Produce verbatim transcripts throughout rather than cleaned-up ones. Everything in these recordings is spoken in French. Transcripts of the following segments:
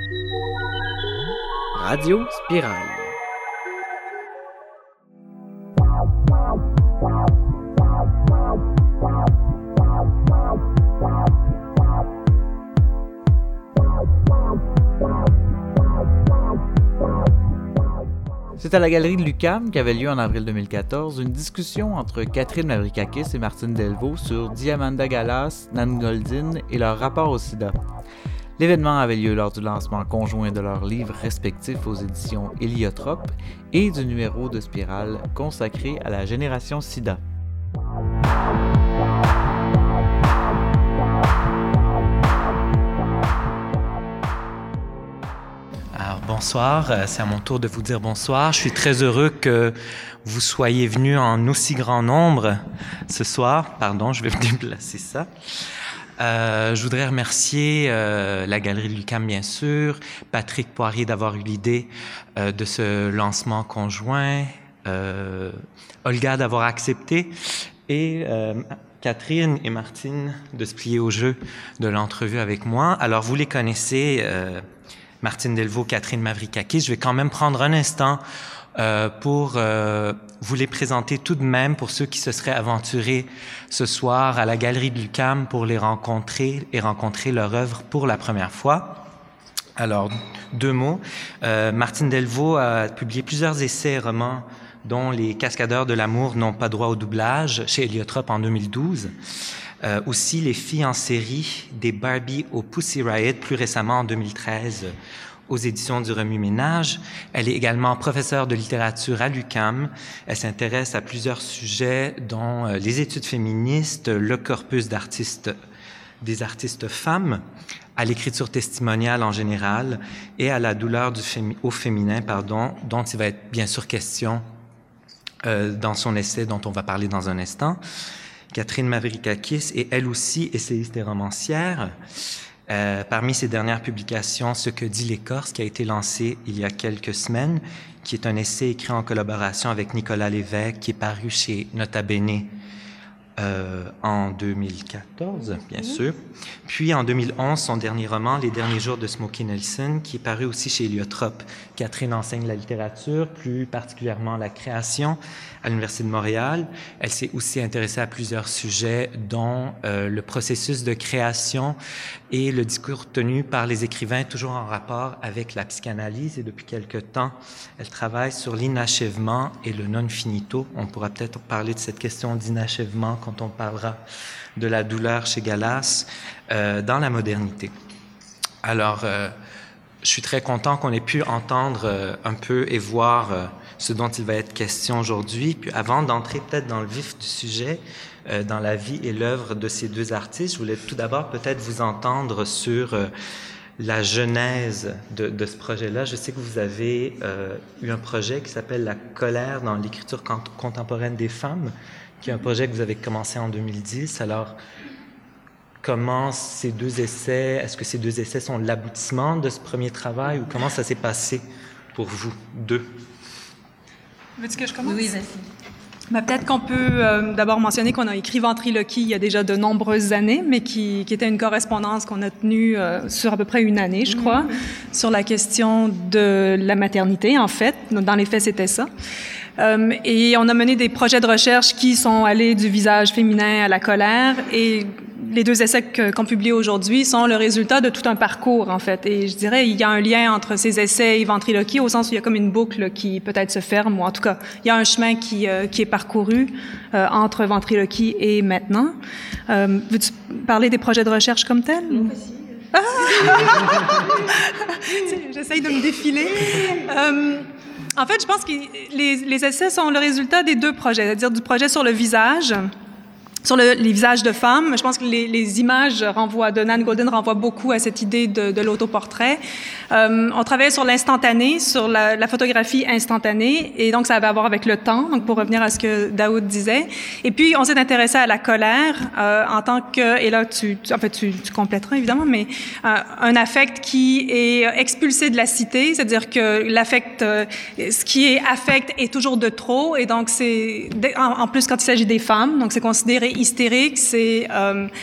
Radio Spirale. C'est à la galerie de l'U Q A M qu'avait lieu en avril deux mille quatorze une discussion entre Catherine Mavrickakis et Martine Delvaux sur Diamanda Gallas, Nan Goldin et leur rapport au sida. L'événement avait lieu lors du lancement conjoint de leurs livres respectifs aux éditions Héliotrope et du numéro de Spirale consacré à la génération sida. Alors, bonsoir, c'est à mon tour de vous dire bonsoir. Je suis très heureux que vous soyez venus en aussi grand nombre ce soir. Pardon, je vais me déplacer ça. Euh, je voudrais remercier euh, la Galerie de l'U Q A M, bien sûr, Patrick Poirier d'avoir eu l'idée euh, de ce lancement conjoint, euh, Olga d'avoir accepté et euh, Catherine et Martine de se plier au jeu de l'entrevue avec moi. Alors, vous les connaissez, euh, Martine Delvaux, Catherine Mavrickakis. Je vais quand même prendre un instant euh, pour euh, vous les présenter tout de même pour ceux qui se seraient aventurés ce soir à la Galerie de l'U Q A M pour les rencontrer et rencontrer leur œuvre pour la première fois. Alors, deux mots. Euh, Martine Delvaux a publié plusieurs essais et romans dont Les Cascadeurs de l'amour n'ont pas droit au doublage chez Héliotrope en deux mille douze. Euh, aussi Les filles en série des Barbie au Pussy Riot plus récemment en deux mille treize aux éditions du Remue-Ménage. Elle est également professeure de littérature à l'U Q A M. Elle s'intéresse à plusieurs sujets dont euh, les études féministes, le corpus d'artistes, des artistes femmes, à l'écriture testimoniale en général et à la douleur du fémi- au féminin, pardon, dont il va être bien sûr question euh, dans son essai dont on va parler dans un instant. Catherine Mavrickakis est elle aussi essayiste et romancière. Euh, parmi ses dernières publications, Ce que dit l'écorce, qui a été lancé il y a quelques semaines, qui est un essai écrit en collaboration avec Nicolas Lévesque, qui est paru chez Nota Bene euh, en deux mille quatorze, bien mmh. sûr. Puis en deux mille onze, son dernier roman, Les derniers jours de Smokey Nelson, qui est paru aussi chez Héliotrope. Catherine enseigne la littérature, plus particulièrement la création, à l'Université de Montréal. Elle s'est aussi intéressée à plusieurs sujets, dont euh, le processus de création et le discours tenu par les écrivains, toujours en rapport avec la psychanalyse. Et depuis quelque temps, elle travaille sur l'inachèvement et le non finito. On pourra peut-être parler de cette question d'inachèvement quand on parlera de la douleur chez Gallas euh, dans la modernité. Alors, euh, je suis très content qu'on ait pu entendre euh, un peu et voir euh, ce dont il va être question aujourd'hui. Puis avant d'entrer peut-être dans le vif du sujet, euh, dans la vie et l'œuvre de ces deux artistes, je voulais tout d'abord peut-être vous entendre sur euh, la genèse de, de ce projet-là. Je sais que vous avez euh, eu un projet qui s'appelle La colère dans l'écriture cont- contemporaine des femmes, qui est un projet que vous avez commencé en deux mille dix. Alors, comment ces deux essais, est-ce que ces deux essais sont l'aboutissement de ce premier travail ou comment ça s'est passé pour vous deux? Veux-tu que je commence? Oui, vas-y. Ben, peut-être qu'on peut euh, d'abord mentionner qu'on a écrit Ventriloquie il y a déjà de nombreuses années, mais qui, qui était une correspondance qu'on a tenue euh, sur à peu près une année, je crois, mmh. sur la question de la maternité, en fait. Dans les faits, c'était ça. Euh, et on a mené des projets de recherche qui sont allés du visage féminin à la colère, et les deux essais que, qu'on publie aujourd'hui sont le résultat de tout un parcours, en fait. Et je dirais, il y a un lien entre ces essais et Ventriloquie, au sens où il y a comme une boucle qui peut-être se ferme, ou en tout cas, il y a un chemin qui, euh, qui est parcouru euh, entre Ventriloquie et maintenant. Euh, veux-tu parler des projets de recherche comme tels? Oui, aussi. Ah! J'essaye de me défiler. Euh, En fait, je pense que les, les essais sont le résultat des deux projets, c'est-à-dire du projet sur le visage, sur le, les visages de femmes. Je pense que les, les images renvoient, de Nan Goldin renvoient beaucoup à cette idée de, de l'autoportrait. Euh, on travaillait sur l'instantané, sur la, la photographie instantanée, et donc ça avait à voir avec le temps, donc pour revenir à ce que Daoud disait. Et puis, on s'est intéressé à la colère euh, en tant que, et là, tu, tu, en fait, tu, tu compléteras évidemment, mais euh, un affect qui est expulsé de la cité, c'est-à-dire que l'affect, euh, ce qui est affect est toujours de trop, et donc c'est, en, en plus quand il s'agit des femmes, donc c'est considéré hystérique, c'est euh,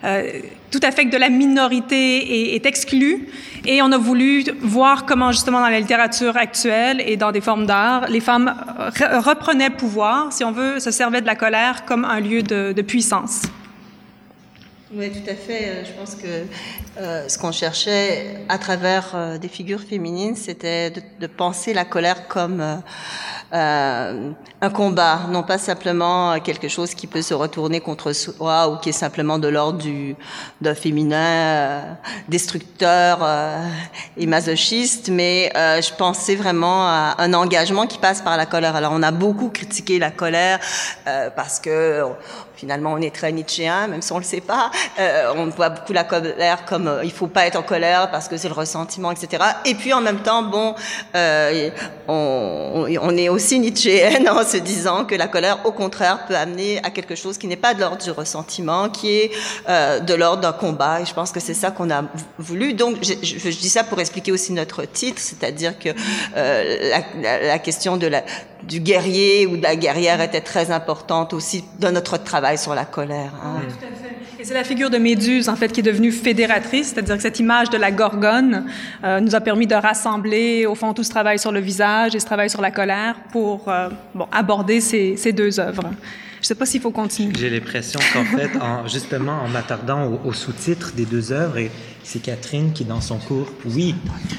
euh, tout affect de la minorité est, est exclu. Et on a voulu voir comment, justement, dans la littérature actuelle et dans des formes d'art, les femmes re- reprenaient pouvoir, si on veut, se servaient de la colère comme un lieu de, de puissance. Oui, tout à fait. Je pense que euh, ce qu'on cherchait à travers euh, des figures féminines, c'était de, de penser la colère comme euh, euh, un combat, non pas simplement quelque chose qui peut se retourner contre soi ou qui est simplement de l'ordre du d'un féminin euh, destructeur euh, et masochiste, mais euh, je pensais vraiment à un engagement qui passe par la colère. Alors, on a beaucoup critiqué la colère euh, parce que on, finalement, on est très nietzschéen, même si on le sait pas. Euh, on voit beaucoup la colère comme euh, il faut pas être en colère parce que c'est le ressentiment, et cetera. Et puis en même temps, bon, euh, on, on est aussi nietzschéenne en se disant que la colère, au contraire, peut amener à quelque chose qui n'est pas de l'ordre du ressentiment, qui est euh, de l'ordre d'un combat. Et je pense que c'est ça qu'on a voulu. Donc, je, je, je dis ça pour expliquer aussi notre titre, c'est-à-dire que euh, la, la, la question de la du guerrier ou de la guerrière était très importante aussi dans notre travail sur la colère. Hein. Oui, tout à fait. Et c'est la figure de Méduse, en fait, qui est devenue fédératrice, c'est-à-dire que cette image de la gorgone euh, nous a permis de rassembler, au fond, tout ce travail sur le visage et ce travail sur la colère pour euh, bon, aborder ces, ces deux œuvres. Je ne sais pas s'il faut continuer. J'ai l'impression qu'en fait, en, justement, en m'attardant au, au sous-titre des deux œuvres, et c'est Catherine qui, dans son cours, oui,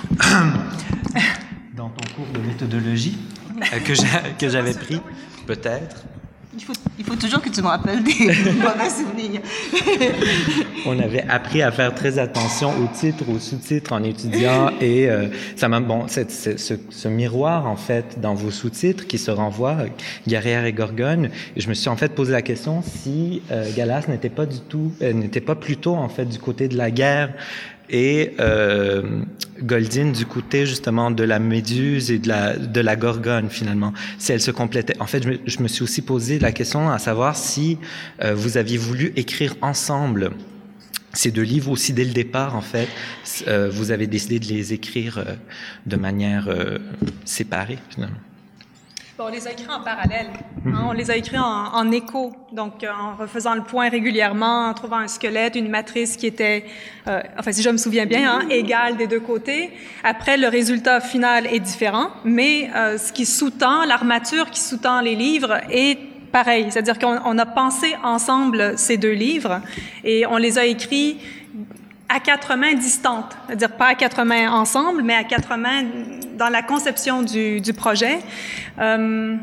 dans ton cours de méthodologie, euh, que, j'a, que j'avais pris, peut-être. Il faut, il faut toujours que tu me rappelles des mauvais souvenirs. On avait appris à faire très attention aux titres, aux sous-titres en étudiant et euh, ça m'a bon cette, ce, ce, ce miroir en fait dans vos sous-titres qui se renvoient guerrière et gorgone. Et je me suis en fait posé la question si euh, Galas n'était pas du tout, euh, n'était pas plutôt en fait du côté de la guerre. Et euh, Goldin du côté justement de la méduse et de la de la gorgone finalement, si elle se complétait. En fait, je me, je me suis aussi posé la question à savoir si euh, vous aviez voulu écrire ensemble ces deux livres aussi dès le départ. En fait, euh, vous avez décidé de les écrire euh, de manière euh, séparée finalement. Bon, on les a écrits en parallèle. Hein, on les a écrits en, en écho, donc euh, en refaisant le point régulièrement, en trouvant un squelette, une matrice qui était, euh, enfin si je me souviens bien, hein, égale des deux côtés. Après, le résultat final est différent, mais euh, ce qui sous-tend, l'armature qui sous-tend les livres est pareil. C'est-à-dire qu'on on a pensé ensemble ces deux livres et on les a écrits à quatre mains distantes, c'est-à-dire pas à quatre mains ensemble, mais à quatre mains dans la conception du, du projet. Euh,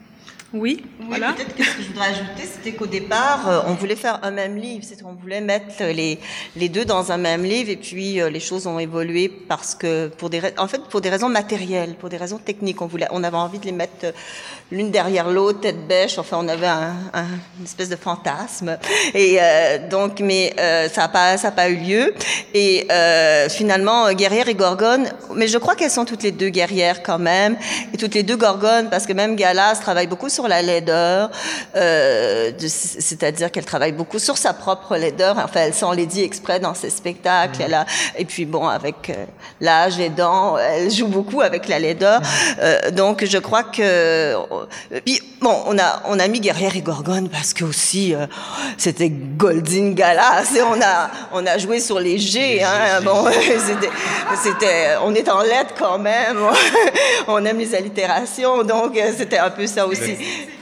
oui, oui, voilà. Peut-être que ce que je voudrais ajouter, c'était qu'au départ, euh, on voulait faire un même livre, c'est qu'on voulait mettre les les deux dans un même livre, et puis euh, les choses ont évolué parce que pour des en fait pour des raisons matérielles, pour des raisons techniques, on voulait, on avait envie de les mettre euh, l'une derrière l'autre, tête bêche. Enfin, on avait un, un une espèce de fantasme, et euh, donc mais euh, ça a pas ça a pas eu lieu. Et euh, finalement, euh, guerrière et gorgone, mais je crois qu'elles sont toutes les deux guerrières quand même, et toutes les deux gorgones, parce que même Galas travaille beaucoup sur la laideur, euh, de, c'est-à-dire qu'elle travaille beaucoup sur sa propre laideur. Enfin, elle s'en l'est dit exprès dans ses spectacles. Mmh. Elle a, et puis bon, avec euh, l'âge aidant, elle joue beaucoup avec la laideur. Mmh. Euh, donc, je crois que euh, puis bon, on a on a mis guerrière et gorgone parce que aussi euh, c'était Goldin Galas, et on a on a joué sur les G. Hein, bon, c'était c'était on est en lettres quand même. On aime les allitérations, donc c'était un peu ça aussi.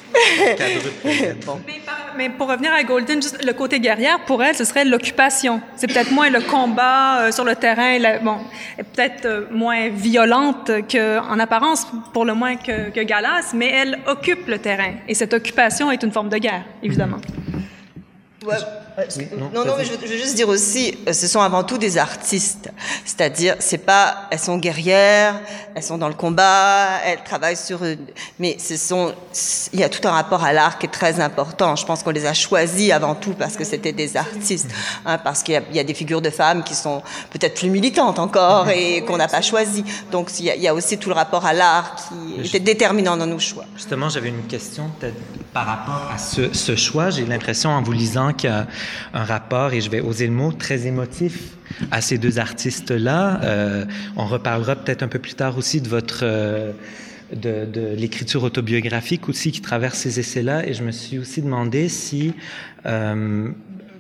Bon. Mais, par, mais pour revenir à Goldin, juste le côté guerrière, pour elle, ce serait l'occupation. C'est peut-être moins le combat euh, sur le terrain, la, bon, peut-être euh, moins violente qu'en apparence, pour le moins que, que Galas, mais elle occupe le terrain. Et cette occupation est une forme de guerre, évidemment. Ouais. Oui, non, non, non, mais je veux, je veux juste dire aussi, ce sont avant tout des artistes. C'est-à-dire, c'est pas, elles sont guerrières, elles sont dans le combat, elles travaillent sur, mais ce sont, il y a tout un rapport à l'art qui est très important. Je pense qu'on les a choisis avant tout parce que c'était des artistes, hein, parce qu'il y a, il y a des figures de femmes qui sont peut-être plus militantes encore et qu'on n'a pas choisies. Donc, il y, a, il y a aussi tout le rapport à l'art qui était déterminant dans nos choix. Justement, j'avais une question peut-être par rapport à ce, ce choix. J'ai l'impression, en vous lisant, qu'il y a un rapport, et je vais oser le mot, très émotif à ces deux artistes-là. Euh, on reparlera peut-être un peu plus tard aussi de votre... Euh, de, de l'écriture autobiographique aussi qui traverse ces essais-là, et je me suis aussi demandé si... Euh,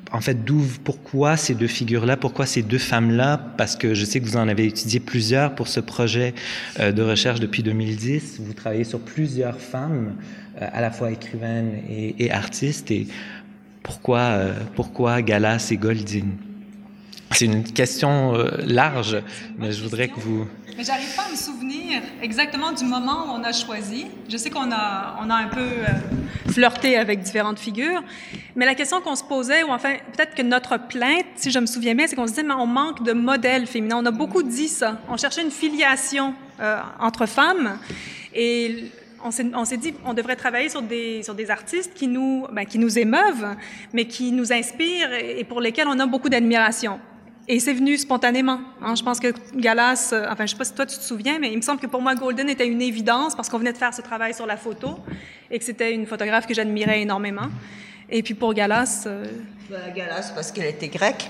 en fait, d'où, pourquoi ces deux figures-là, pourquoi ces deux femmes-là? Parce que je sais que vous en avez étudié plusieurs pour ce projet euh, de recherche depuis deux mille dix. Vous travaillez sur plusieurs femmes, euh, à la fois écrivaines et, et artistes. Et pourquoi, euh, pourquoi Galas et Goldin? C'est une question euh, large, mais je voudrais que vous... Mais j'arrive pas à me souvenir exactement du moment où on a choisi. Je sais qu'on a, on a un peu euh, flirté avec différentes figures, mais la question qu'on se posait, ou enfin, peut-être que notre plainte, si je me souviens bien, c'est qu'on se disait, mais on manque de modèles féminins. On a beaucoup dit ça. On cherchait une filiation euh, entre femmes, et on s'est, on s'est dit, on devrait travailler sur des, sur des artistes qui nous, ben, qui nous émeuvent, mais qui nous inspirent et pour lesquels on a beaucoup d'admiration. Et c'est venu spontanément. Hein. Je pense que Galas, euh, enfin, je sais pas si toi tu te souviens, mais il me semble que pour moi, Goldin était une évidence parce qu'on venait de faire ce travail sur la photo et que c'était une photographe que j'admirais énormément. Et puis pour Galas... Euh... Ben, Galas, parce qu'elle était grecque.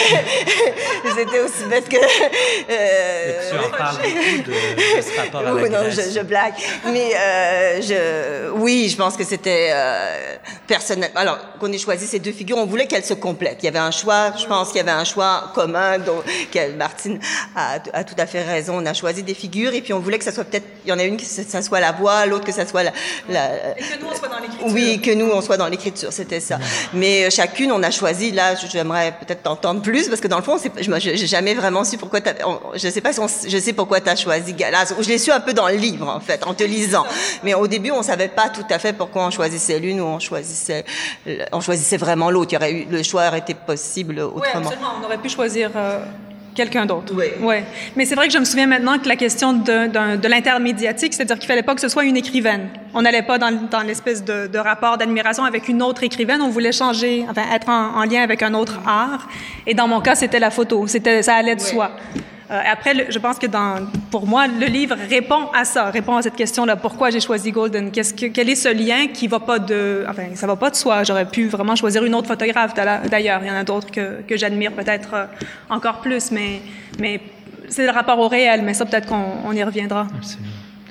C'était aussi bête que... Euh... Et tu en parles beaucoup de, de ce rapport à la oui, non, Grèce. je, je blague. Mais euh, je, oui, je pense que c'était euh, personnel. Alors, qu'on ait choisi ces deux figures, on voulait qu'elles se complètent. Il y avait un choix, je pense qu'il y avait un choix commun, dont Martine a, a tout à fait raison. On a choisi des figures et puis on voulait que ça soit peut-être... Il y en a une que ça soit la voix, l'autre que ça soit la... la et que nous, on soit dans l'écriture. Oui, que nous, on soit dans l'écriture, c'était ça. Mais euh, chacune, on a choisi, là, j'aimerais peut-être t'entendre plus, parce que dans le fond, c'est, je j'ai jamais vraiment su pourquoi t'as, on, je sais pas si on, je sais pourquoi t'as choisi Galas. Je l'ai su un peu dans le livre, en fait, en te lisant. Mais au début, on savait pas tout à fait pourquoi on choisissait l'une ou on choisissait, on choisissait vraiment l'autre. Il y aurait eu, le choix aurait été possible autrement. Oui, absolument. On aurait pu choisir euh, quelqu'un d'autre. Oui. Ouais. Mais c'est vrai que je me souviens maintenant que la question de, de, de l'intermédiatique, c'est-à-dire qu'il fallait pas que ce soit une écrivaine. On n'allait pas dans, dans l'espèce de, de rapport d'admiration avec une autre écrivaine. On voulait changer, enfin, être en, en lien avec un autre art. Et dans mon cas, c'était la photo. C'était, ça allait de Oui. soi. Euh, après, le, je pense que dans, pour moi, le livre répond à ça, répond à cette question-là. Pourquoi j'ai choisi Goldin? Qu'est-ce que, quel est ce lien qui va pas de, enfin, ça va pas de soi. J'aurais pu vraiment choisir une autre photographe. D'ailleurs, il y en a d'autres que, que j'admire peut-être euh, encore plus, mais, mais c'est le rapport au réel. Mais ça, peut-être qu'on on y reviendra. Absolument.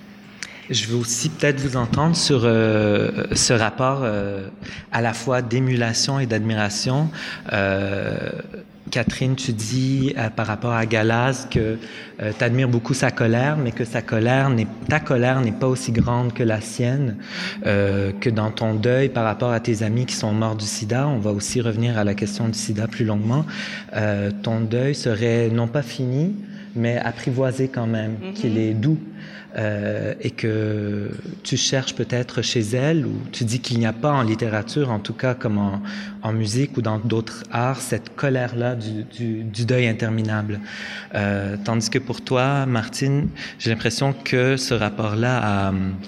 Je veux aussi peut-être vous entendre sur euh, ce rapport euh, à la fois d'émulation et d'admiration. Euh, Catherine, tu dis euh, par rapport à Galas que euh, tu admires beaucoup sa colère, mais que sa colère n'est, ta colère n'est pas aussi grande que la sienne, euh, que dans ton deuil par rapport à tes amis qui sont morts du sida. On va aussi revenir à la question du sida plus longuement. Euh, ton deuil serait non pas fini, mais apprivoisé quand même, mm-hmm. qu'il est doux. Euh, et que tu cherches peut-être chez elle, ou tu dis qu'il n'y a pas en littérature, en tout cas comme en, en musique ou dans d'autres arts, cette colère-là du, du, du deuil interminable. Euh, tandis que pour toi, Martine, j'ai l'impression que ce rapport-là à...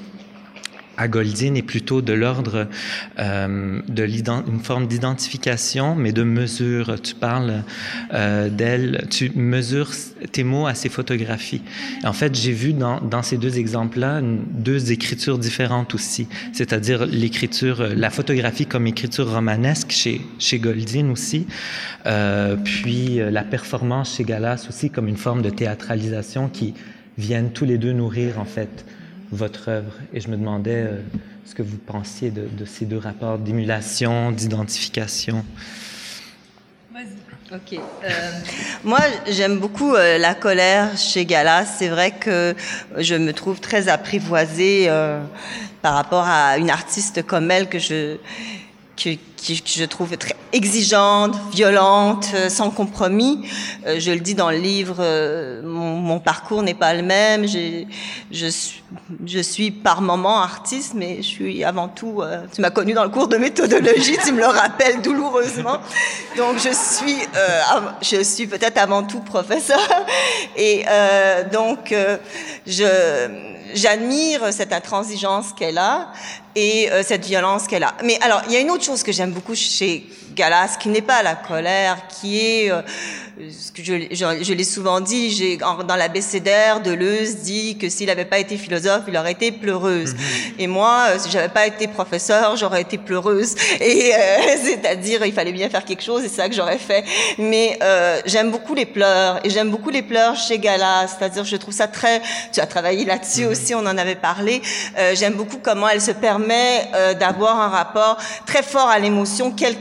à Goldin est plutôt de l'ordre euh, de une forme d'identification, mais de mesure. Tu parles euh, d'elle, tu mesures tes mots à ses photographies. En fait, j'ai vu dans, dans ces deux exemples-là une, deux écritures différentes aussi, c'est-à-dire l'écriture, la photographie comme écriture romanesque chez, chez Goldin aussi, euh, puis la performance chez Galas aussi comme une forme de théâtralisation qui viennent tous les deux nourrir en fait votre œuvre. Et je me demandais euh, ce que vous pensiez de, de ces deux rapports d'émulation, d'identification. Vas-y. Ok. Euh, moi, j'aime beaucoup euh, la colère chez Galas. C'est vrai que je me trouve très apprivoisée euh, par rapport à une artiste comme elle que je que, que, que je trouve très exigeante, violente, euh, sans compromis. Euh, je le dis dans le livre, euh, mon, mon parcours n'est pas le même. J'ai, je suis, je suis par moments artiste, mais je suis avant tout. Euh, tu m'as connue dans le cours de méthodologie, tu me le rappelles douloureusement. Donc je suis, euh, je suis peut-être avant tout professeur, et euh, donc euh, je. J'admire cette intransigeance qu'elle a et euh, cette violence qu'elle a. Mais alors, il y a une autre chose que j'aime beaucoup chez Galas, qui n'est pas la colère, qui est, euh, ce que je, je, je l'ai souvent dit, j'ai, en, dans l'abécédaire, Deleuze dit que s'il n'avait pas été philosophe, il aurait été pleureuse. Mm-hmm. Et moi, euh, si j'avais pas été professeur, j'aurais été pleureuse. Et euh, c'est-à-dire, il fallait bien faire quelque chose, et c'est ça que j'aurais fait. Mais euh, j'aime beaucoup les pleurs, et j'aime beaucoup les pleurs chez Galas. C'est-à-dire, je trouve ça très... Tu as travaillé là-dessus mm-hmm. aussi, on en avait parlé. Euh, j'aime beaucoup comment elle se permet euh, d'avoir un rapport très fort à l'émotion, quelle qu'elle soit. Alors,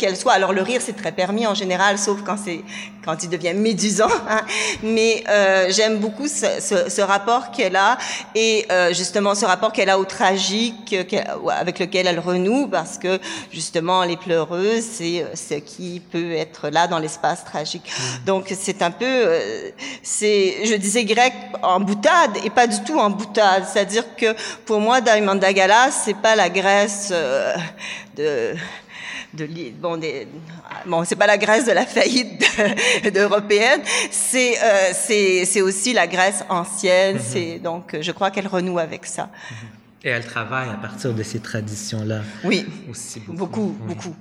Alors le rire c'est très permis en général, sauf quand c'est quand il devient médusant. Hein. Mais euh, j'aime beaucoup ce, ce, ce rapport qu'elle a et euh, justement ce rapport qu'elle a au tragique avec lequel elle renoue, parce que justement les pleureuses c'est ce qui peut être là dans l'espace tragique. Mmh. Donc c'est un peu, euh, c'est, je disais grec en boutade et pas du tout en boutade. C'est-à-dire que pour moi, Diamanda Galas, c'est pas la Grèce euh, de, de bon, des, bon, c'est pas la Grèce de la faillite de, de européenne. C'est, euh, c'est, c'est aussi la Grèce ancienne. Mm-hmm. C'est donc, je crois qu'elle renoue avec ça. Et elle travaille à partir de ces traditions-là. Oui, aussi beaucoup, beaucoup. Oui. beaucoup.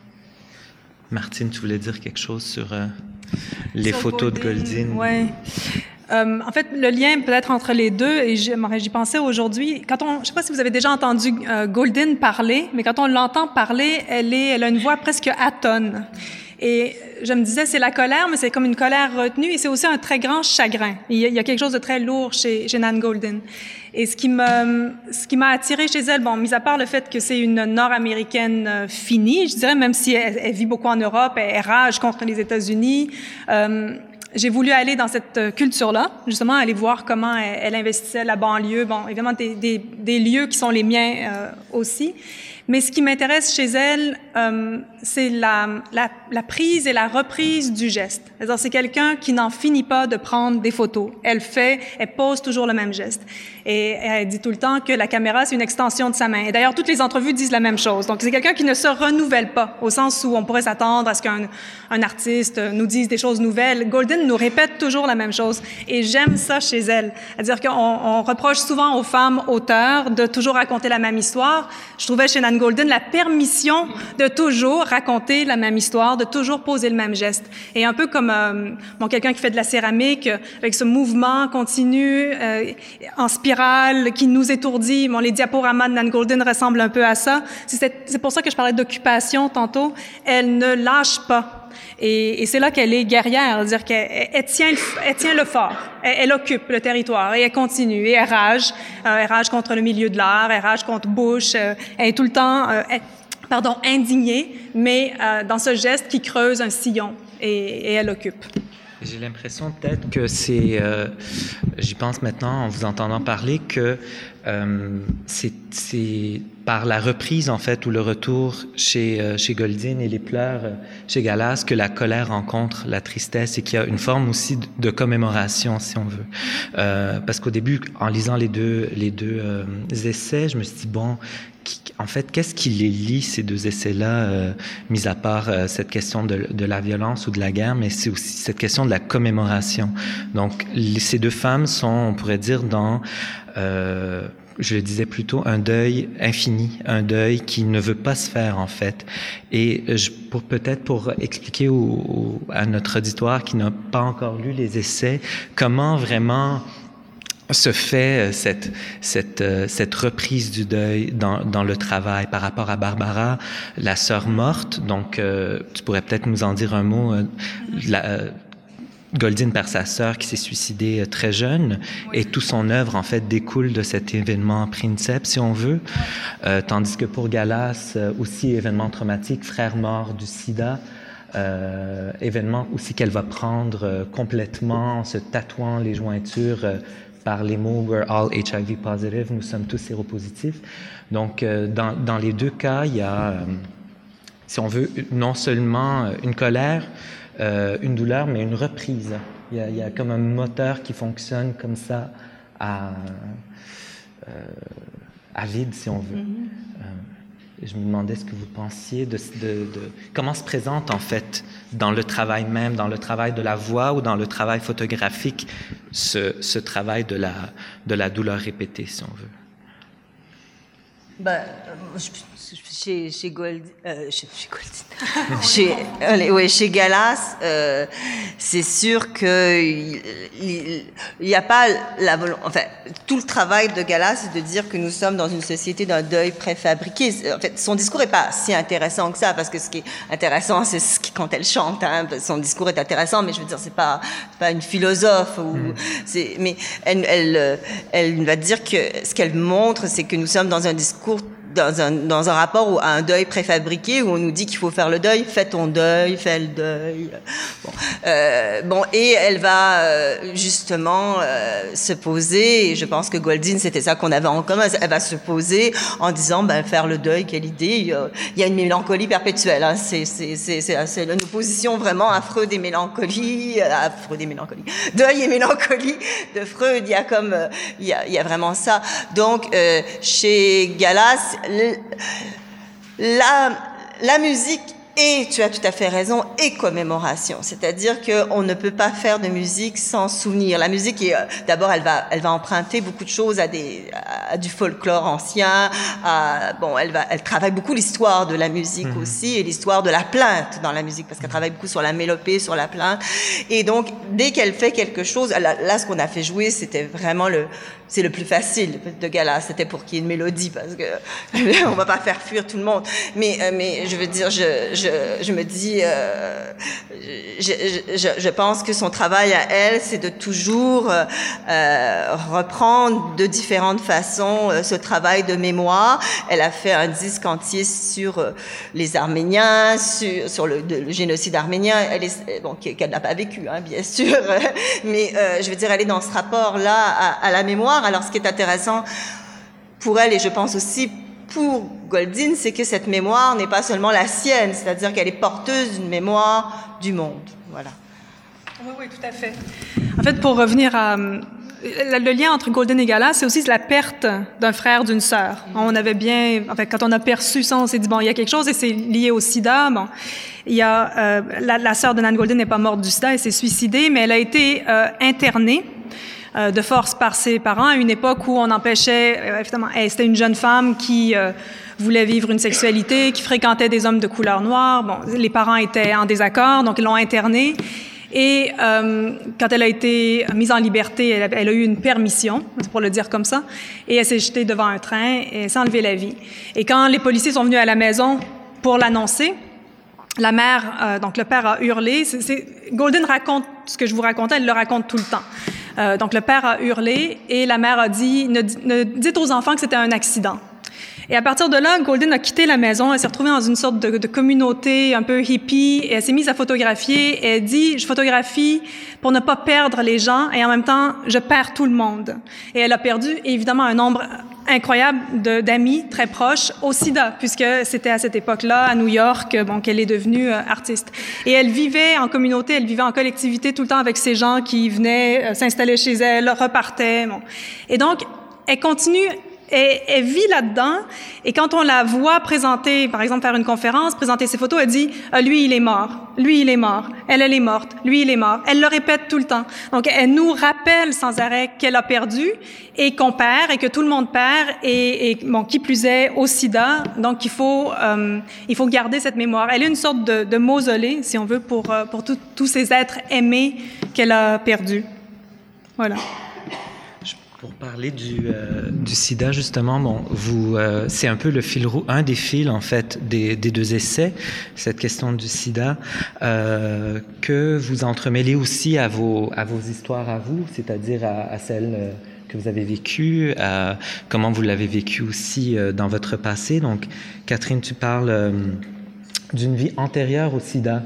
Martine, tu voulais dire quelque chose sur euh, les sur photos Goldin, de Goldin? Oui. Euh, en fait, le lien peut-être entre les deux, et j'y pensais aujourd'hui, quand on, je ne sais pas si vous avez déjà entendu euh, Goldin parler, mais quand on l'entend parler, elle, est, elle a une voix presque atone. Et je me disais, c'est la colère, mais c'est comme une colère retenue, et c'est aussi un très grand chagrin. Il y a, il y a quelque chose de très lourd chez, chez Nan Goldin. Et ce qui me, ce qui m'a attiré chez elle, bon, mis à part le fait que c'est une Nord-américaine euh, finie, je dirais, même si elle, elle vit beaucoup en Europe, elle, elle rage contre les États-Unis. Euh, J'ai voulu aller dans cette culture-là, justement, aller voir comment elle, elle investissait la banlieue, bon, évidemment des, des, des lieux qui sont les miens euh, aussi. Mais ce qui m'intéresse chez elle, euh, c'est la, la, la prise et la reprise du geste. C'est-à-dire, c'est quelqu'un qui n'en finit pas de prendre des photos. Elle fait, elle pose toujours le même geste. Et elle dit tout le temps que la caméra, c'est une extension de sa main. Et d'ailleurs, toutes les entrevues disent la même chose. Donc, c'est quelqu'un qui ne se renouvelle pas, au sens où on pourrait s'attendre à ce qu'un un artiste nous dise des choses nouvelles. Goldin nous répète toujours la même chose. Et j'aime ça chez elle. C'est-à-dire qu'on on reproche souvent aux femmes auteurs de toujours raconter la même histoire. Je trouvais chez Nan Goldin la permission de toujours raconter la même histoire, de toujours poser le même geste. Et un peu comme euh, bon, quelqu'un qui fait de la céramique, euh, avec ce mouvement continu, euh, en spirale, qui nous étourdit. Bon, les diaporamas de Nan Goldin ressemblent un peu à ça. C'est, c'est pour ça que je parlais d'occupation tantôt. Elle ne lâche pas. Et, et c'est là qu'elle est guerrière, c'est-à-dire qu'elle elle tient, elle tient le fort, elle, elle occupe le territoire et elle continue, et elle rage, euh, elle rage contre le milieu de l'art, elle rage contre Bush, euh, elle est tout le temps, euh, elle, pardon, indignée, mais euh, dans ce geste qui creuse un sillon, et, et elle occupe. J'ai l'impression peut-être que c'est, euh, j'y pense maintenant en vous entendant parler, que euh, c'est, c'est par la reprise en fait ou le retour chez euh, chez Goldin et les pleurs euh, chez Galas que la colère rencontre la tristesse et qu'il y a une forme aussi de, de commémoration si on veut. Euh, parce qu'au début, en lisant les deux les deux euh, essais, je me suis dit bon. En fait, qu'est-ce qui les lie, ces deux essais-là, euh, mis à part euh, cette question de, de la violence ou de la guerre, mais c'est aussi cette question de la commémoration. Donc, les, ces deux femmes sont, on pourrait dire, dans, euh, je le disais plus tôt, un deuil infini, un deuil qui ne veut pas se faire, en fait. Et je, pour, peut-être pour expliquer au, au, à notre auditoire qui n'a pas encore lu les essais, comment vraiment se fait cette cette cette reprise du deuil dans dans le travail par rapport à Barbara, la sœur morte. Donc euh, tu pourrais peut-être nous en dire un mot. Euh, la, euh, Goldin perd sa sœur qui s'est suicidée très jeune, et toute son œuvre en fait découle de cet événement princeps, si on veut. Euh, tandis que pour Galas, aussi événement traumatique, frère mort du sida. Euh, événement aussi qu'elle va prendre euh, complètement en se tatouant les jointures euh, par les mots « We're all H I V positive », nous sommes tous séropositifs. Donc, euh, dans, dans les deux cas, il y a, euh, si on veut, non seulement une colère, euh, une douleur, mais une reprise. Il y a, il y a comme un moteur qui fonctionne comme ça à, euh, à vide, si on veut. Mm-hmm. euh, Je me demandais ce que vous pensiez de, de, de comment se présente en fait dans le travail même, dans le travail de la voix ou dans le travail photographique, ce, ce travail de la, de la douleur répétée, si on veut. Ben, chez chez Gold, euh, chez, chez Goldin, chez euh, ouais, chez Galas, euh, c'est sûr que il n'y a pas la enfin tout le travail de Galas, c'est de dire que nous sommes dans une société d'un deuil préfabriqué. En fait, son discours est pas si intéressant que ça, parce que ce qui est intéressant, c'est ce qui, quand elle chante. Hein, son discours est intéressant, mais je veux dire, c'est pas c'est pas une philosophe ou mmh. c'est, mais elle elle elle va dire que ce qu'elle montre, c'est que nous sommes dans un discours dans un, dans un rapport à un deuil préfabriqué où on nous dit qu'il faut faire le deuil, fais ton deuil, fais le deuil. Bon, euh, bon et elle va euh, justement euh, se poser, et je pense que Goldin, c'était ça qu'on avait en commun, elle va se poser en disant, ben, faire le deuil, quelle idée, il y a, il y a une mélancolie perpétuelle, hein. c'est, c'est, c'est, c'est, c'est une opposition vraiment à Freud et mélancolie, à Freud et mélancolie, deuil et mélancolie de Freud, il y a comme, il y a, il y a vraiment ça. Donc, euh, chez Galas, la, la musique et, tu as tout à fait raison, et commémoration. C'est-à-dire qu'on ne peut pas faire de musique sans souvenir. La musique, est, d'abord, elle va, elle va emprunter beaucoup de choses à, des, à du folklore ancien. À, bon, elle, va, elle travaille beaucoup l'histoire de la musique mmh. aussi, et l'histoire de la plainte dans la musique, parce qu'elle travaille beaucoup sur la mélopée, sur la plainte. Et donc, dès qu'elle fait quelque chose, là, là ce qu'on a fait jouer, c'était vraiment le... C'est le plus facile de Galas, c'était pour qu'il y ait une mélodie, parce que on va pas faire fuir tout le monde. Mais, euh, mais je veux dire, je, je, je me dis, euh, je, je, je pense que son travail à elle, c'est de toujours euh, reprendre de différentes façons euh, ce travail de mémoire. Elle a fait un disque entier sur euh, les Arméniens, sur, sur le, de, le génocide arménien, elle est, bon, qu'elle n'a pas vécu, hein, bien sûr, mais euh, je veux dire, elle est dans ce rapport-là à, à la mémoire. Alors, ce qui est intéressant pour elle, et je pense aussi pour Goldin, c'est que cette mémoire n'est pas seulement la sienne, c'est-à-dire qu'elle est porteuse d'une mémoire du monde. Voilà. Oui, oui, tout à fait. En fait, pour revenir à... Le lien entre Goldin et Galas, c'est aussi la perte d'un frère, d'une sœur. Mm-hmm. On avait bien... En fait, quand on a perçu ça, on s'est dit, bon, il y a quelque chose, et c'est lié au sida. Bon, il y a... Euh, la, la sœur de Nan Goldin n'est pas morte du sida, elle s'est suicidée, mais elle a été euh, internée de force par ses parents à une époque où on empêchait, euh, évidemment, c'était une jeune femme qui euh, voulait vivre une sexualité, qui fréquentait des hommes de couleur noire. Bon, les parents étaient en désaccord, donc ils l'ont internée. Et euh, quand elle a été mise en liberté, elle a, elle a eu une permission, pour le dire comme ça, et elle s'est jetée devant un train et s'est enlevée la vie. Et quand les policiers sont venus à la maison pour l'annoncer, la mère, euh, donc le père a hurlé. C'est, c'est, Goldin raconte ce que je vous racontais, elle le raconte tout le temps. Euh, donc le père a hurlé et la mère a dit ne, ne dites aux enfants que c'était un accident. Et à partir de là, Goldin a quitté la maison, elle s'est retrouvée dans une sorte de, de communauté un peu hippie, et elle s'est mise à photographier, et elle dit, je photographie pour ne pas perdre les gens, et en même temps, je perds tout le monde. Et elle a perdu, évidemment, un nombre incroyable de, d'amis très proches au sida, puisque c'était à cette époque-là, à New York, bon, qu'elle est devenue euh, artiste. Et elle vivait en communauté, elle vivait en collectivité tout le temps avec ces gens qui venaient euh, s'installer chez elle, repartaient. Bon. Et donc, elle continue... Elle, elle vit là-dedans, et quand on la voit présenter, par exemple, faire une conférence, présenter ses photos, elle dit ah, « lui, il est mort. Lui, il est mort. Elle, elle est morte. Lui, il est mort. » Elle le répète tout le temps. Donc, elle nous rappelle sans arrêt qu'elle a perdu et qu'on perd et que tout le monde perd et, et bon, qui plus est, au sida. Donc, il faut, euh, il faut garder cette mémoire. Elle est une sorte de, de mausolée, si on veut, pour, pour tout, tous ces êtres aimés qu'elle a perdus. Voilà. Pour parler du, euh, du sida, justement, bon, vous, euh, c'est un peu le fil roux, un des fils, en fait, des, des deux essais, cette question du sida, euh, que vous entremêlez aussi à vos, à vos histoires à vous, c'est-à-dire à, à celles euh, que vous avez vécues, à comment vous l'avez vécu aussi euh, dans votre passé. Donc, Catherine, tu parles... Euh, d'une vie antérieure au sida.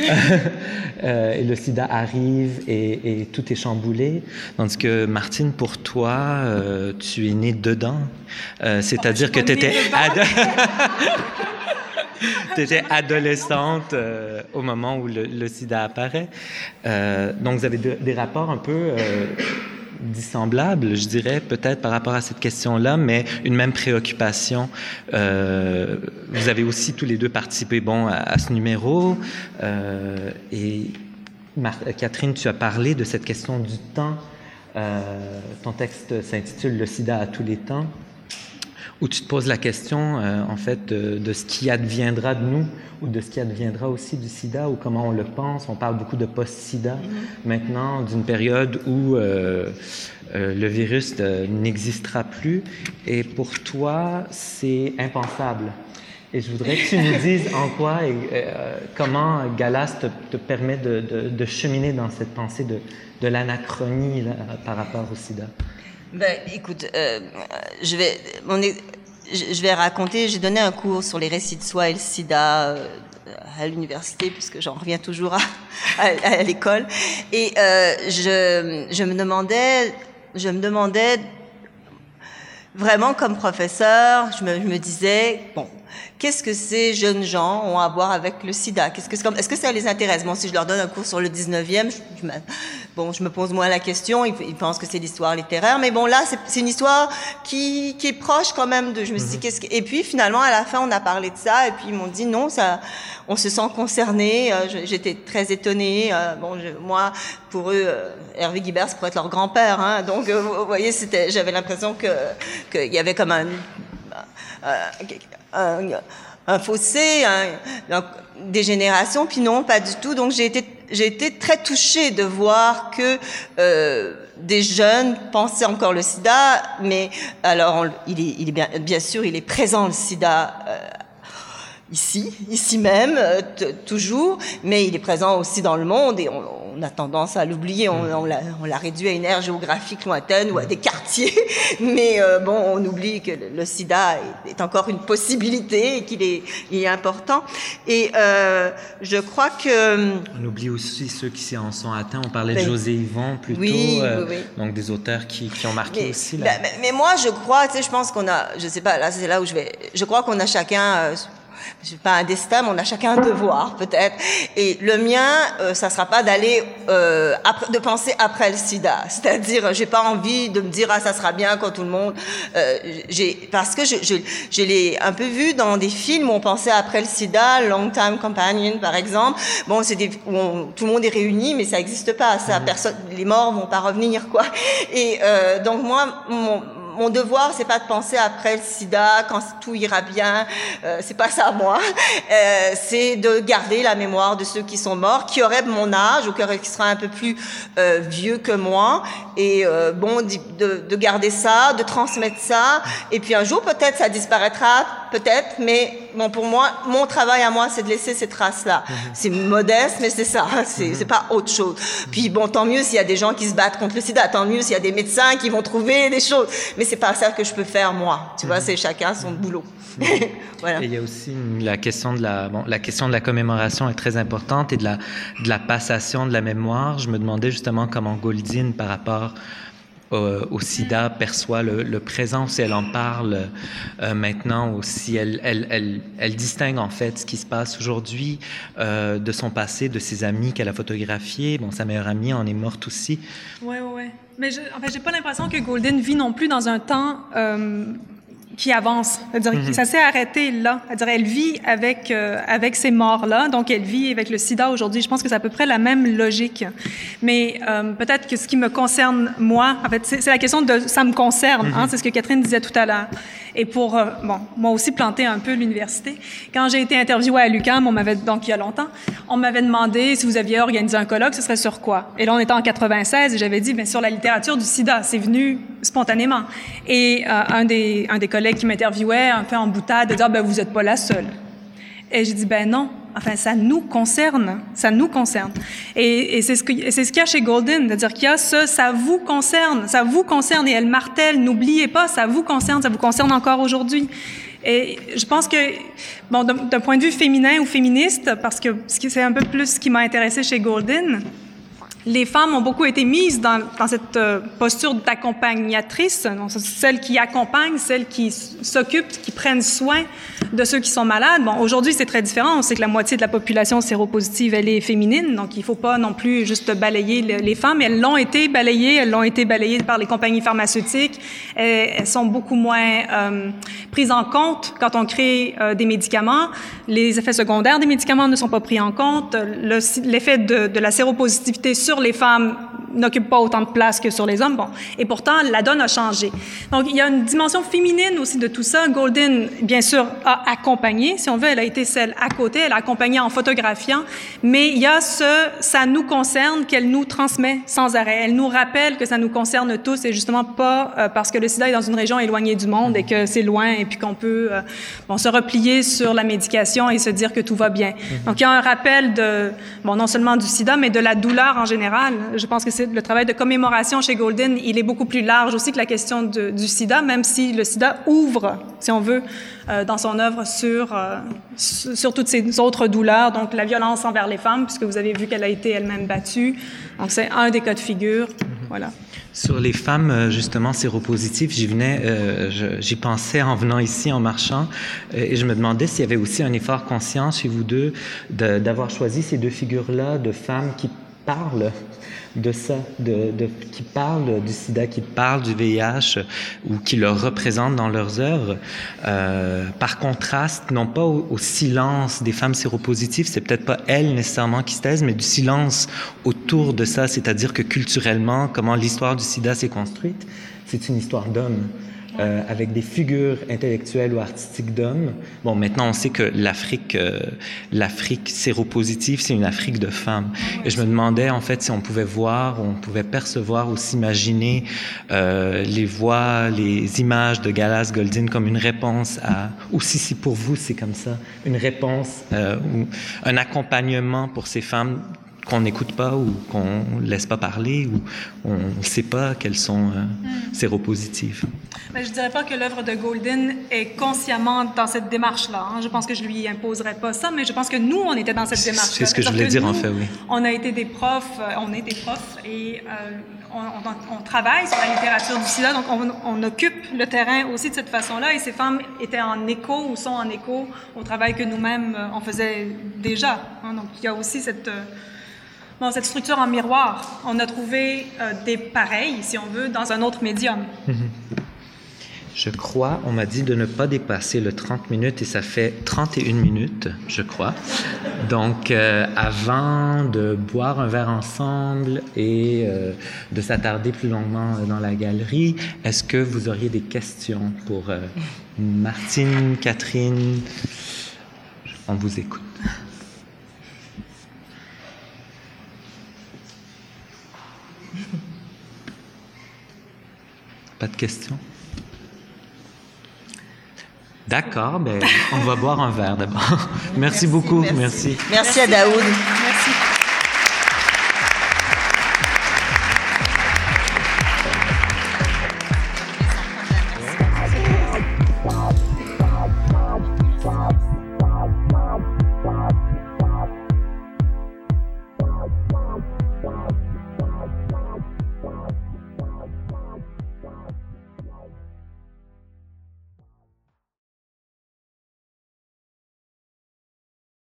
euh, et le sida arrive et, et tout est chamboulé. Tandis que, Martine, pour toi, euh, tu es née dedans. Euh, c'est-à-dire oh, que tu étais ado- adolescente euh, au moment où le, le sida apparaît. Euh, donc, vous avez de, des rapports un peu... Euh, dissemblables, je dirais, peut-être par rapport à cette question-là, mais une même préoccupation. Euh, vous avez aussi tous les deux participé, bon, à, à ce numéro. Euh, et Mar- Catherine, tu as parlé de cette question du temps. Euh, ton texte s'intitule « Le sida à tous les temps », où tu te poses la question, euh, en fait, de, de ce qui adviendra de nous ou de ce qui adviendra aussi du sida, ou comment on le pense. On parle beaucoup de post-sida mm-hmm. maintenant, d'une période où euh, euh, le virus euh, n'existera plus. Et pour toi, c'est impensable. Et je voudrais que tu nous dises en quoi et euh, comment Galas te, te permet de, de, de cheminer dans cette pensée de, de l'anachronie là, par rapport au sida. Ben, écoute, euh, je vais, on est, je vais raconter, j'ai donné un cours sur les récits de soi et le sida euh, à l'université, puisque j'en reviens toujours à, à, à l'école. Et euh, je, je me demandais, je me demandais vraiment comme professeur, je me, je me disais, bon, qu'est-ce que ces jeunes gens ont à voir avec le sida? Qu'est-ce que, est-ce que ça les intéresse? Bon, si je leur donne un cours sur le dix-neuvième, je, je me, bon, je me pose moins la question, ils, ils pensent que c'est l'histoire littéraire, mais bon, là, c'est, c'est une histoire qui, qui est proche quand même de, je me suis dit, qu'est-ce que, et puis finalement, à la fin, on a parlé de ça, et puis ils m'ont dit, non, ça, on se sent concerné, euh, j'étais très étonnée, euh, bon, je, moi, pour eux, euh, Hervé Guibert, ça pourrait être leur grand-père, hein, donc, euh, vous voyez, c'était, j'avais l'impression que, qu'il y avait comme un, euh, un, un fossé, un, des générations, puis non, pas du tout. Donc j'ai été, j'ai été très touchée de voir que euh, des jeunes pensaient encore le sida, mais alors on, il est, il est bien, bien sûr, il est présent le sida. Euh, Ici, ici même, euh, t- toujours, mais il est présent aussi dans le monde et on, on a tendance à l'oublier, on, on, l'a, on l'a réduit à une aire géographique lointaine ou à des quartiers, mais euh, bon, on oublie que le, le sida est, est encore une possibilité et qu'il est, il est important. Et euh, je crois que... On oublie aussi ceux qui en sont atteints, on parlait ben, de José Yvon plus oui, tôt, euh, oui, oui. donc des auteurs qui, qui ont marqué mais, aussi. Là. Ben, mais, mais moi, je crois, tu sais, je pense qu'on a, je sais pas, là c'est là où je vais, je crois qu'on a chacun... Euh, je sais pas un destin, mais on a chacun un devoir peut-être. Et le mien, euh, ça sera pas d'aller euh, après, de penser après le sida. C'est-à-dire, j'ai pas envie de me dire ah ça sera bien quand tout le monde. Euh, j'ai parce que je, je je l'ai un peu vu dans des films où on pensait après le sida, Long Time Companion par exemple. Bon, c'est des où on, tout le monde est réuni, mais ça existe pas. Ça, personne, les morts vont pas revenir quoi. Et euh, donc moi mon Mon devoir, c'est pas de penser après le sida, quand tout ira bien, euh, c'est pas ça, moi. Euh, c'est de garder la mémoire de ceux qui sont morts, qui auraient mon âge, ou qui, auraient, qui seraient un peu plus euh, vieux que moi. Et euh, bon, de, de garder ça, de transmettre ça. Et puis un jour, peut-être, ça disparaîtra, peut-être, mais bon, pour moi, mon travail à moi, c'est de laisser ces traces-là. Mmh. C'est modeste, mais c'est ça, c'est, mmh. c'est pas autre chose. Puis bon, tant mieux s'il y a des gens qui se battent contre le sida, tant mieux s'il y a des médecins qui vont trouver des choses. Mais c'est pas ça que je peux faire moi. Tu mmh. vois, c'est chacun son boulot. Mmh. Voilà. Et il y a aussi la question de la, bon, la question de la commémoration est très importante et de la, de la passation de la mémoire. Je me demandais justement comment Goldin, par rapport Euh, au sida, perçoit le, le présent, si elle en parle euh, maintenant, ou si elle, elle, elle, elle distingue en fait ce qui se passe aujourd'hui euh, de son passé, de ses amis qu'elle a photographiés. Bon, sa meilleure amie en est morte aussi. Oui, oui, oui. Mais je, en fait, j'ai pas l'impression que Goldin vit non plus dans un temps euh, qui avance. C'est-à-dire mm-hmm. que ça s'est arrêté là. C'est-à-dire elle vit avec, euh, avec ces morts-là, donc elle vit avec le sida aujourd'hui. Je pense que c'est à peu près la même logique. Mais euh, peut-être que ce qui me concerne, moi, en fait, c'est, c'est la question de « ça me concerne mm-hmm. », hein, c'est ce que Catherine disait tout à l'heure. Et pour, euh, bon, moi aussi planter un peu l'université. Quand j'ai été interviewée à l'U Q A M, on m'avait, donc il y a longtemps, on m'avait demandé si vous aviez organisé un colloque, ce serait sur quoi? Et là, on était en quatre-vingt-seize et j'avais dit, bien, sur la littérature du sida. C'est venu spontanément. Et euh, un des, un des collègues qui m'interviewait, un peu en boutade, de dire, ben, vous n'êtes pas la seule. Et j'ai dit, ben non. Enfin, ça nous concerne, ça nous concerne. Et, et c'est ce que, c'est ce qu'il y a chez Goldin, c'est-à-dire qu'il y a ce, ça vous concerne, ça vous concerne, et elle martèle, n'oubliez pas, ça vous concerne, ça vous concerne encore aujourd'hui. Et je pense que, bon, d'un, d'un point de vue féminin ou féministe, parce que c'est un peu plus ce qui m'a intéressé chez Goldin, les femmes ont beaucoup été mises dans, dans cette euh, posture d'accompagnatrice, donc celles qui accompagnent, celles qui s'occupent, qui prennent soin de ceux qui sont malades. Bon, aujourd'hui, c'est très différent. On sait que la moitié de la population séropositive, elle est féminine, donc il ne faut pas non plus juste balayer le, les femmes. Elles l'ont été balayées, elles l'ont été balayées par les compagnies pharmaceutiques. Elles, elles sont beaucoup moins euh, prises en compte quand on crée euh, des médicaments. Les effets secondaires des médicaments ne sont pas pris en compte. Le, l'effet de, de la séropositivité sur les femmes n'occupe pas autant de place que sur les hommes. Bon, et pourtant, la donne a changé. Donc, il y a une dimension féminine aussi de tout ça. Goldin, bien sûr, a accompagné, si on veut, elle a été celle à côté, elle a accompagné en photographiant, mais il y a ce « ça nous concerne » qu'elle nous transmet sans arrêt. Elle nous rappelle que ça nous concerne tous et justement pas euh, parce que le sida est dans une région éloignée du monde et que c'est loin et puis qu'on peut euh, bon, se replier sur la médication et se dire que tout va bien. Donc, il y a un rappel de, bon, non seulement du sida, mais de la douleur en général. Je pense que c'est le travail de commémoration chez Goldin, il est beaucoup plus large aussi que la question de, du sida, même si le sida ouvre, si on veut, euh, dans son œuvre sur, euh, sur toutes ces autres douleurs, donc la violence envers les femmes, puisque vous avez vu qu'elle a été elle-même battue. Donc, c'est un des cas de figure. Mm-hmm. Voilà. Sur les femmes, justement, séropositives, j'y venais, euh, je, j'y pensais en venant ici, en marchant, euh, et je me demandais s'il y avait aussi un effort conscient chez vous deux de, d'avoir choisi ces deux figures-là de femmes qui parlent de ça, de, de, qui parlent du sida, qui parlent du V I H ou qui le représentent dans leurs œuvres. Euh, par contraste, non pas au, au silence des femmes séropositives, c'est peut-être pas elles nécessairement qui se taisent, mais du silence autour de ça, c'est-à-dire que culturellement, comment l'histoire du sida s'est construite, c'est une histoire d'hommes. Euh, avec des figures intellectuelles ou artistiques d'hommes. Bon, maintenant, on sait que l'Afrique, euh, l'Afrique séropositive, c'est une Afrique de femmes. Et je me demandais, en fait, si on pouvait voir, on pouvait percevoir ou s'imaginer euh, les voix, les images de Galas Goldin comme une réponse à, ou si, si pour vous, c'est comme ça, une réponse euh, ou un accompagnement pour ces femmes qu'on n'écoute pas ou qu'on ne laisse pas parler ou on ne sait pas qu'elles sont euh, mm. séropositives. Mais je ne dirais pas que l'œuvre de Goldin est consciemment dans cette démarche-là. Hein. Je pense que je ne lui imposerais pas ça, mais je pense que nous, on était dans cette démarche-là. C'est ce que je voulais dire, nous, en fait, oui. On a été des profs, on est des profs et euh, on, on, on travaille sur la littérature du sida, donc on, on occupe le terrain aussi de cette façon-là et ces femmes étaient en écho ou sont en écho au travail que nous-mêmes, on faisait déjà. Hein. Donc il y a aussi cette... Euh, Bon, cette structure en miroir, on a trouvé euh, des pareils, si on veut, dans un autre médium. Je crois, on m'a dit de ne pas dépasser le trente minutes et ça fait trente et une minutes, je crois. Donc, euh, avant de boire un verre ensemble et euh, de s'attarder plus longuement dans la galerie, est-ce que vous auriez des questions pour euh, Martine, Catherine? On vous écoute. Pas de questions? D'accord, ben, on va boire un verre d'abord. Merci, merci beaucoup. Merci. Merci, merci à Daoud.